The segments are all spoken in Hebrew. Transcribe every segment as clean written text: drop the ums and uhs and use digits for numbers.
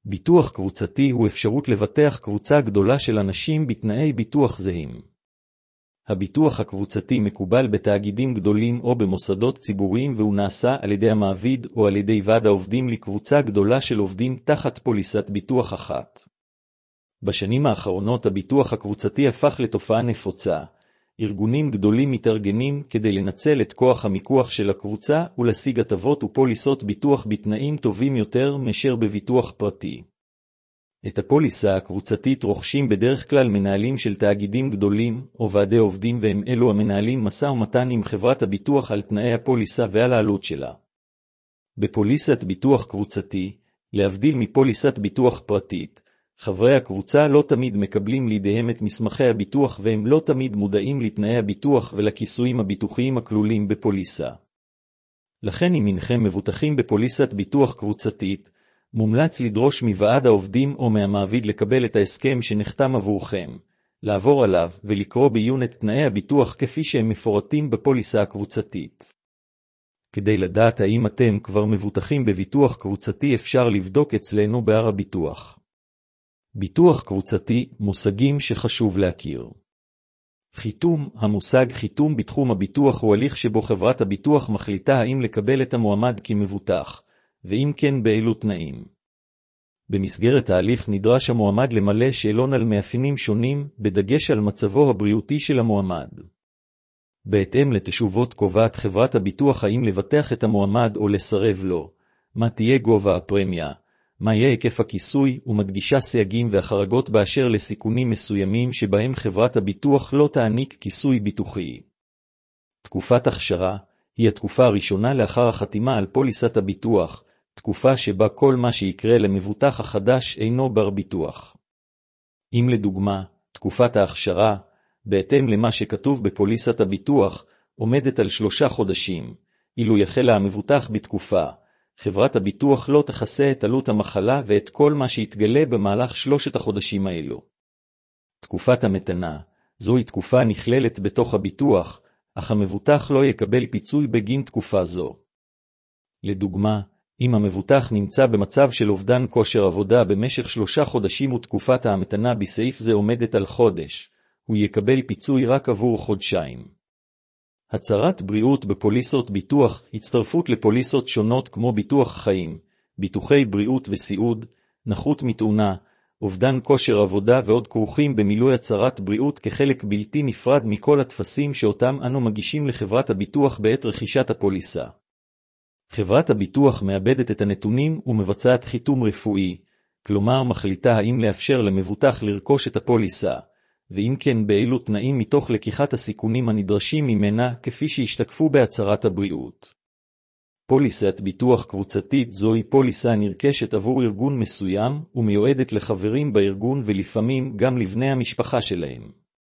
ביטוח קבוצתי הוא אפשרות לבטח קבוצה גדולה של אנשים בתנאי ביטוח זהים. הביטוח הקבוצתי מקובל בתאגידים גדולים או במוסדות ציבוריים והוא נעשה על ידי המעביד או על ידי ועד העובדים לקבוצה גדולה של עובדים תחת פוליסת ביטוח אחת. בשנים האחרונות הביטוח הקבוצתי הפך לתופעה נפוצה. ארגונים גדולים מתארגנים כדי לנצל את כוח המיקוח של הקבוצה ולהשיג הטבות ופוליסות ביטוח בתנאים טובים יותר מאשר בביטוח פרטי. את הפוליסה הקבוצתית רוכשים בדרך כלל מנהלים של תאגידים גדולים או ועדי עובדים והם אלו המנהלים משא ומתן עם חברת הביטוח על תנאי הפוליסה ועל העלות שלה. בפוליסת ביטוח קבוצתי, להבדיל מפוליסת ביטוח פרטית, חברי הקבוצה לא תמיד מקבלים לידיהם את מסמכי הביטוח והם לא תמיד מודעים לתנאי הביטוח ולכיסויים הביטוחיים הכלולים בפוליסה. לכן אם אינכם מבוטחים בפוליסת ביטוח קבוצתית, מומלץ לדרוש מוועד העובדים או מהמעביד לקבל את ההסכם שנחתם עבורכם, לעבור עליו ולקרוא בעיון את תנאי הביטוח כפי שהם מפורטים בפוליסה הקבוצתית. כדי לדעת האם אתם כבר מבוטחים בביטוח קבוצתי אפשר לבדוק אצלנו בהר הביטוח. ביטוח קבוצתי, מושגים שחשוב להכיר. חיתום, המושג חיתום בתחום הביטוח הוא הליך שבו חברת הביטוח מחליטה האם לקבל את המועמד כמבוטח, ואם כן באילו תנאים. במסגרת ההליך נדרש המועמד למלא שאלון על מאפיינים שונים, בדגש על מצבו הבריאותי של המועמד. בהתאם לתשובות קובעת חברת הביטוח האם לבטח את המועמד או לסרב לו, מה תהיה גובה הפרמיה, מה יהיה היקף הכיסוי ומדגישה סייגים והחרגות באשר לסיכונים מסוימים שבהם חברת הביטוח לא תעניק כיסוי ביטוחי. תקופת הכשרה היא התקופה הראשונה לאחר החתימה על פוליסת הביטוח, תקופה שבה כל מה שיקרה למבוטח החדש אינו בר ביטוח. אם לדוגמה, תקופת ההכשרה, בהתאם למה שכתוב בפוליסת הביטוח, עומדת על 3 חודשים, אילו יחל המבוטח בתקופה, חברת הביטוח לא תכסה את עלות המחלה ואת כל מה שיתגלה במהלך 3 החודשים האלו. תקופת המתנה, זוהי תקופה נכללת בתוך הביטוח, אך המבוטח לא יקבל פיצוי בגין תקופה זו. לדוגמה, אם המבוטח נמצא במצב של אובדן כושר עבודה במשך 3 חודשים ותקופת המתנה בסעיף זה עומדת על חודש, הוא יקבל פיצוי רק עבור חודשיים. הצהרת בריאות בפוליסות ביטוח, הצטרפות לפוליסות שונות כמו ביטוח חיים, ביטוחי בריאות וסיעוד, נכות מתאונה, אובדן כושר עבודה ועוד כרוכים במילוי הצהרת בריאות כחלק בלתי נפרד מכל התפסים שאותם אנו מגישים לחברת הביטוח בעת רכישת הפוליסה. חברת הביטוח מאבדת את הנתונים ומבצעת חיתום רפואי, כלומר מחליטה האם לאפשר למבוטח לרכוש את הפוליסה, ואם כן באילו תנאים מתוך לקיחת הסיכונים הנדרשים ממנה כפי שהשתקפו בהצהרת הבריאות. פוליסת ביטוח קבוצתית זוהי פוליסה נרכשת עבור ארגון מסוים ומיועדת לחברים בארגון ולפעמים גם לבני המשפחה שלהם.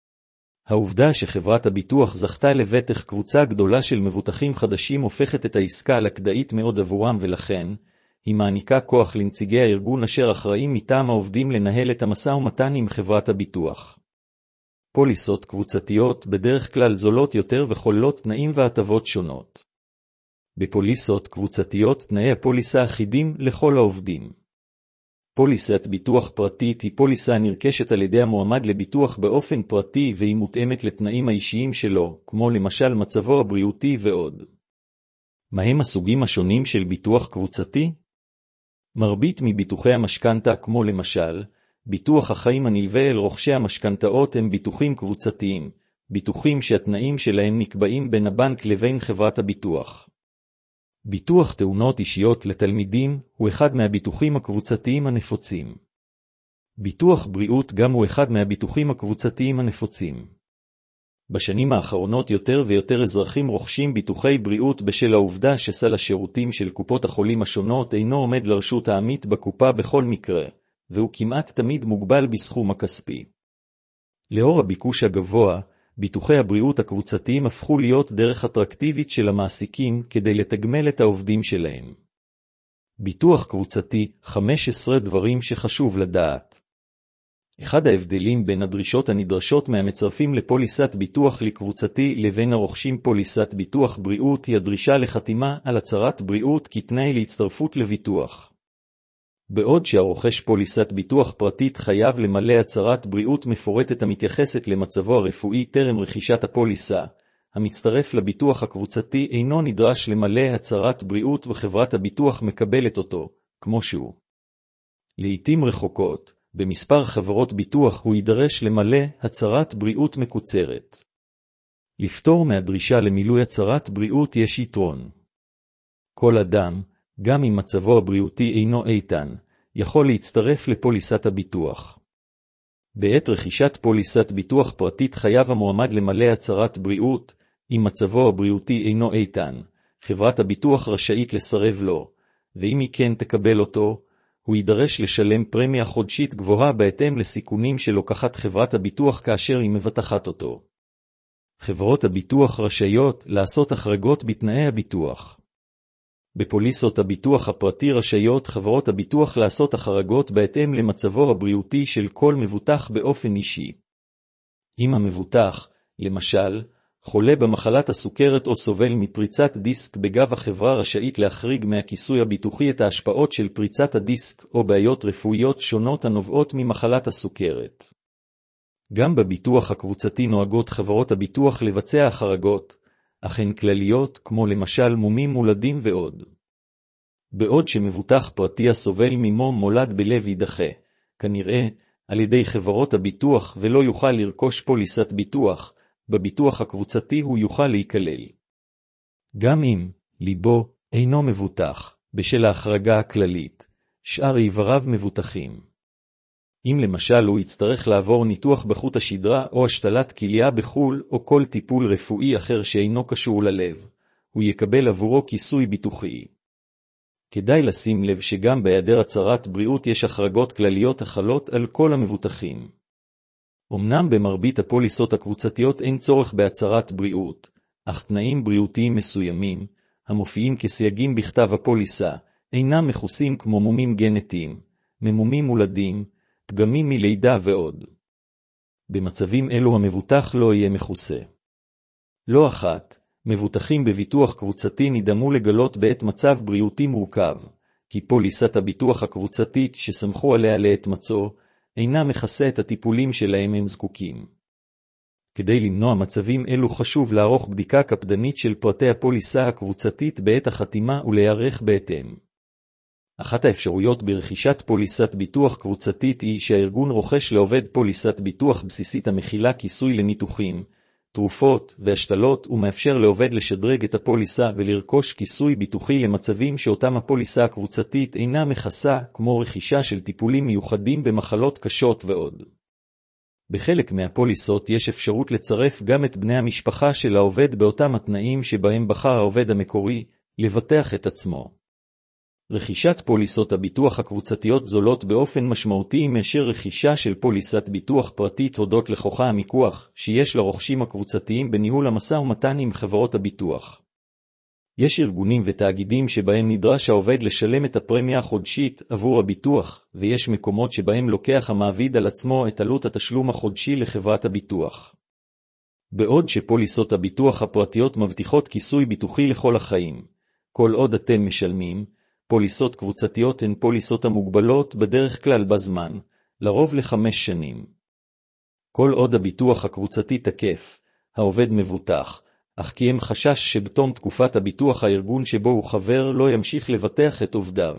העובדה שחברת הביטוח זכתה לבטח קבוצה גדולה של מבוטחים חדשים הופכת את העסקה לכדאית מאוד עבורם ולכן, היא מעניקה כוח לנציגי הארגון אשר אחראים מטעם העובדים לנהל את המשא ומתן עם חברת הביטוח. פוליסות קבוצתיות בדרך כלל זולות יותר וכוללות תנאים והטבות שונות. בפוליסות קבוצתיות תנאי הפוליסה אחידים לכל העובדים. פוליסת ביטוח פרטית היא פוליסה נרכשת על ידי המועמד לביטוח באופן פרטי והיא מותאמת לתנאים האישיים שלו, כמו למשל מצבו הבריאותי ועוד. מהם הסוגים השונים של ביטוח קבוצתי? מרבית מביטוחי המשכנתה כמו למשל, ביטוח החיים הנלווה אל רוכשי המשכנתאות הם ביטוחים קבוצתיים, ביטוחים שהתנאים שלהם נקבעים בין הבנק לבין חברת הביטוח. ביטוח תאונות אישיות לתלמידים הוא אחד מהביטוחים הקבוצתיים הנפוצים. ביטוח בריאות גם הוא אחד מהביטוחים הקבוצתיים הנפוצים. בשנים האחרונות יותר ויותר אזרחים רוכשים ביטוחי בריאות בשל העובדה שסל השירותים של קופות החולים השונות אינו עומד לרשות העמית בקופה בכל מקרה, והוא כמעט תמיד מוגבל בסכום הכספי. לאור הביקוש הגבוה, ביטוחי הבריאות הקבוצתיים הפכו להיות דרך אטרקטיבית של המעסיקים כדי לתגמל את העובדים שלהם. ביטוח קבוצתי, 15 דברים שחשוב לדעת. אחד ההבדלים בין הדרישות הנדרשות מהמצרפים לפוליסת ביטוח לקבוצתי לבין הרוכשים פוליסת ביטוח בריאות היא הדרישה לחתימה על הצהרת בריאות כתנאי להצטרפות לביטוח. בעוד שהרוכש פוליסת ביטוח פרטית חייב למלא הצהרת בריאות מפורטת המתייחסת למצבו הרפואי טרם רכישת הפוליסה, המצטרף לביטוח הקבוצתי אינו נדרש למלא הצהרת בריאות וחברת הביטוח מקבלת אותו, כמו שהוא. לעתים רחוקות, במספר חברות ביטוח הוא יידרש למלא הצהרת בריאות מקוצרת. לפטור מהדרישה למילוי הצהרת בריאות יש יתרון. כל אדם, גם אם מצבו הבריאותי אינו איתן, יכול להצטרף לפוליסת הביטוח. בעת רכישת פוליסת ביטוח פרטית חייב המועמד למלא הצהרת בריאות, אם מצבו הבריאותי אינו איתן, חברת הביטוח רשאית לסרב לו, ואם היא כן תקבל אותו, הוא יידרש לשלם פרמיה חודשית גבוהה בהתאם לסיכונים שלוקחת חברת הביטוח כאשר היא מבטחת אותו. חברות הביטוח רשאיות לעשות החרגות בתנאי הביטוח. בפוליסות הביטוח הפרטי רשאיות חברות הביטוח לעשות החרגות בהתאם למצבו הבריאותי של כל מבוטח באופן אישי. אם המבוטח, למשל, חולה במחלת הסוכרת או סובל מפריצת דיסק בגב, החברה רשאית להחריג מהכיסוי הביטוחי את ההשפעות של פריצת הדיסק או בעיות רפואיות שונות הנובעות ממחלת הסוכרת. גם בביטוח הקבוצתי נוהגות חברות הביטוח לבצע החרגות, אך הן כלליות כמו למשל מומים מולדים ועוד. בעוד שמבוטח פרטי הסובל ממום מולד בלב יידחה, כנראה, על ידי חברות הביטוח ולא יוכל לרכוש פוליסת ביטוח, בביטוח הקבוצתי הוא יוכל להיכלל. גם אם ליבו אינו מבוטח, בשל ההחרגה הכללית, שאר איבריו מבוטחים. אם למשל הוא יצטרך לעבור ניתוח בחוט השדרה או השתלת כליה בחול או כל טיפול רפואי אחר שאינו קשור ללב, הוא יקבל עבורו כיסוי ביטוחי. כדאי לשים לב שגם בהיעדר הצהרת בריאות יש החרגות כלליות החלות על כל המבוטחים. אמנם במרבית הפוליסות הקבוצתיות אין צורך בהצהרת בריאות, אך תנאים בריאותיים מסוימים, המופיעים כסייגים בכתב הפוליסה, אינם מכוסים כמו מומים גנטיים, ממומים מולדים, פגמים מלידה ועוד. במצבים אלו המבוטח לא יהיה מכוסה. לא אחת, מבוטחים בביטוח קבוצתי נדמו לגלות בעת מצב בריאותי מורכב, כי פוליסת הביטוח הקבוצתית שסמכו עליה לעת מצוא, אינה מכסה את הטיפולים שלהם הם זקוקים. כדי למנוע מצבים אלו חשוב לערוך בדיקה קפדנית של פרטי הפוליסה הקבוצתית בעת החתימה ולהיערך בהתאם. אחת האפשרויות ברכישת פוליסת ביטוח קבוצתית היא שהארגון רוכש לעובד פוליסת ביטוח בסיסית המכילה כיסוי לניתוחים, תרופות והשתלות ומאפשר לעובד לשדרג את הפוליסה ולרכוש כיסוי ביטוחי למצבים שאותם הפוליסה הקבוצתית אינה מכסה, כמו רכישה של טיפולים מיוחדים במחלות קשות ועוד. בחלק מהפוליסות יש אפשרות לצרף גם את בני המשפחה של העובד באותם התנאים שבהם בחר העובד המקורי לבטח את עצמו. רכישת פוליסות הביטוח הקבוצתיות זולות באופן משמעותי מאשר רכישה של פוליסת ביטוח פרטית הודות לכוחה המיקוח שיש לרוכשים הקבוצתיים בניהול המשא ומתן עם חברות הביטוח. יש ארגונים ותאגידים שבהם נדרש העובד לשלם את הפרמיה החודשית עבור הביטוח, ויש מקומות שבהם לוקח המעביד על עצמו את עלות התשלום החודשי לחברת הביטוח. בעוד שפוליסות הביטוח הפרטיות מבטיחות כיסוי ביטוחי לכל החיים, כל עוד אתם משלמים, פוליסות קבוצתיות הן פוליסות המוגבלות בדרך כלל בזמן, לרוב ל5 שנים. כל עוד הביטוח הקבוצתי תקף, העובד מבוטח, אך קיים חשש שבתום תקופת הביטוח הארגון שבו הוא חבר לא ימשיך לבטח את עובדיו.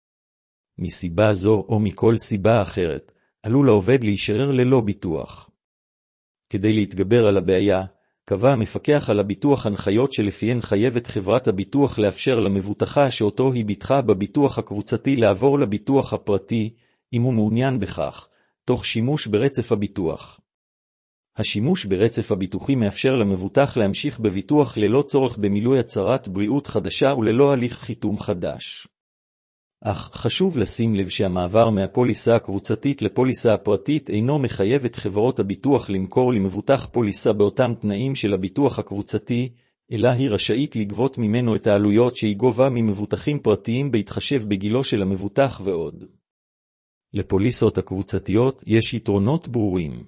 מסיבה זו או מכל סיבה אחרת, עלול העובד להישאר ללא ביטוח. כדי להתגבר על הבעיה, קבע המפקח על הביטוח הנחיות שלפיהן חייבת חברת הביטוח לאפשר למבוטחה שאותו היא ביטחה בביטוח הקבוצתי לעבור לביטוח הפרטי, אם הוא מעוניין בכך, תוך שימוש ברצף הביטוח. השימוש ברצף הביטוחי מאפשר למבוטח להמשיך בביטוח ללא צורך במילוי הצהרת בריאות חדשה וללא הליך חיתום חדש. אך חשוב לשים לב שהמעבר מהפוליסה הקבוצתית לפוליסה הפרטית אינו מחייב את חברות הביטוח למכור למבוטח פוליסה באותם תנאים של הביטוח הקבוצתי, אלא היא רשאית לגבות ממנו את העלויות שהיא גובה ממבוטחים פרטיים בהתחשב בגילו של המבוטח ועוד. לפוליסות הקבוצתיות יש יתרונות ברורים.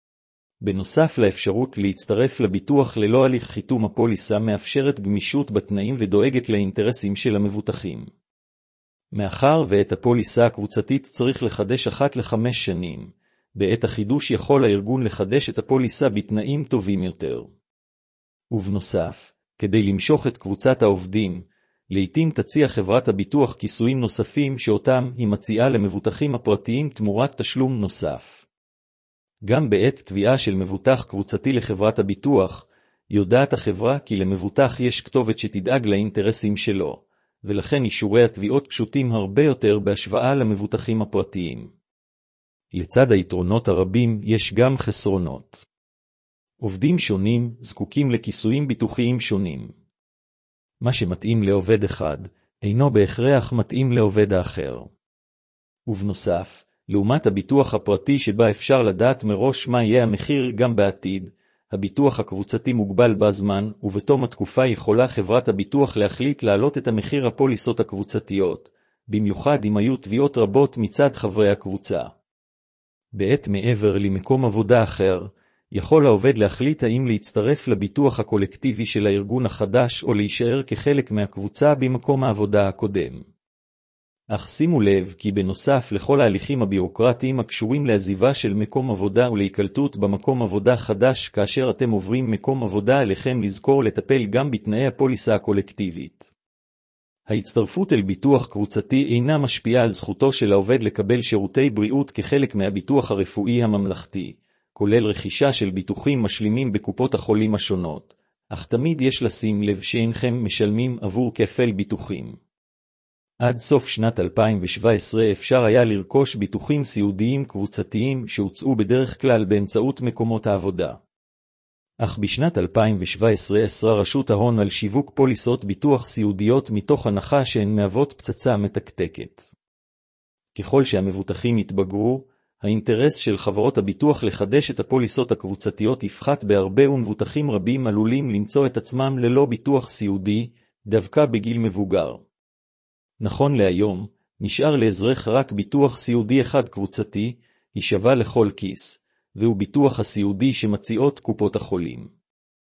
בנוסף לאפשרות להצטרף לביטוח ללא הליך חיתום, הפוליסה מאפשרת גמישות בתנאים ודואגת לאינטרסים של המבוטחים. מאחר ואת הפוליסה הקבוצתית צריך לחדש אחת ל5 שנים, בעת החידוש יכול הארגון לחדש את הפוליסה בתנאים טובים יותר. ובנוסף, כדי למשוך את קבוצת העובדים, לעתים תציע חברת הביטוח כיסויים נוספים שאותם היא מציעה למבוטחים הפרטיים תמורת תשלום נוסף. גם בעת תביעה של מבוטח קבוצתי לחברת הביטוח, יודעת החברה כי למבוטח יש כתובת שתדאג לאינטרסים שלו, ולכן אישורי התביעות פשוטים הרבה יותר בהשוואה למבוטחים הפרטיים. לצד היתרונות הרבים יש גם חסרונות. עובדים שונים זקוקים לכיסויים ביטוחיים שונים. מה שמתאים לעובד אחד, אינו בהכרח מתאים לעובד האחר. ובנוסף, לעומת הביטוח הפרטי שבה אפשר לדעת מראש מה יהיה המחיר גם בעתיד, הביטוח הקבוצתי מוגבל בזמן, ובתום התקופה יכולה חברת הביטוח להחליט להעלות את המחיר הפוליסות הקבוצתיות, במיוחד אם היו תביעות רבות מצד חברי הקבוצה. בעת מעבר למקום עבודה אחר, יכול העובד להחליט האם להצטרף לביטוח הקולקטיבי של הארגון החדש או להישאר כחלק מהקבוצה במקום העבודה הקודם. אך שימו לב כי בנוסף לכל ההליכים הבירוקרטיים הקשורים לעזיבה של מקום עבודה ולהיקלטות במקום עבודה חדש כאשר אתם עוברים מקום עבודה עליכם לזכור לטפל גם בתנאי הפוליסה הקולקטיבית. ההצטרפות אל ביטוח קבוצתי אינה משפיעה על זכותו של העובד לקבל שירותי בריאות כחלק מהביטוח הרפואי הממלכתי, כולל רכישה של ביטוחים משלימים בקופות החולים השונות, אך תמיד יש לשים לב שאינכם משלמים עבור כפל ביטוחים. עד סוף שנת 2017 אפשר היה לרכוש ביטוחים סיעודיים קבוצתיים שהוצאו בדרך כלל באמצעות מקומות העבודה. אך בשנת 2017 אסרה רשות ההון על שיווק פוליסות ביטוח סיעודיות מתוך הנחה שהן מהוות פצצה מתקתקת. ככל שהמבוטחים יתבגרו, האינטרס של חברות הביטוח לחדש את הפוליסות הקבוצתיות יפחת בהרבה ומבוטחים רבים עלולים למצוא את עצמם ללא ביטוח סיעודי, דווקא בגיל מבוגר. נכון להיום, נשאר לאזרח רק ביטוח סיעודי אחד קבוצתי, היא שווה לכל כיס, והוא ביטוח הסיעודי שמציעות קופות החולים.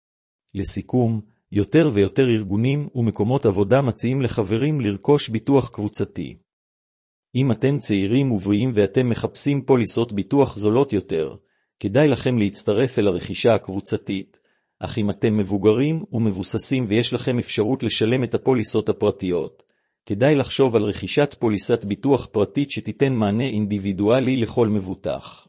לסיכום, יותר ויותר ארגונים ומקומות עבודה מציעים לחברים לרכוש ביטוח קבוצתי. אם אתם צעירים ובריאים ואתם מחפשים פוליסות ביטוח זולות יותר, כדאי לכם להצטרף אל הרכישה הקבוצתית, אך אם אתם מבוגרים ומבוססים ויש לכם אפשרות לשלם את הפוליסות הפרטיות, כדאי לחשוב על רכישת פוליסת ביטוח פרטית שתיתן מענה אינדיבידואלי לכל מבוטח.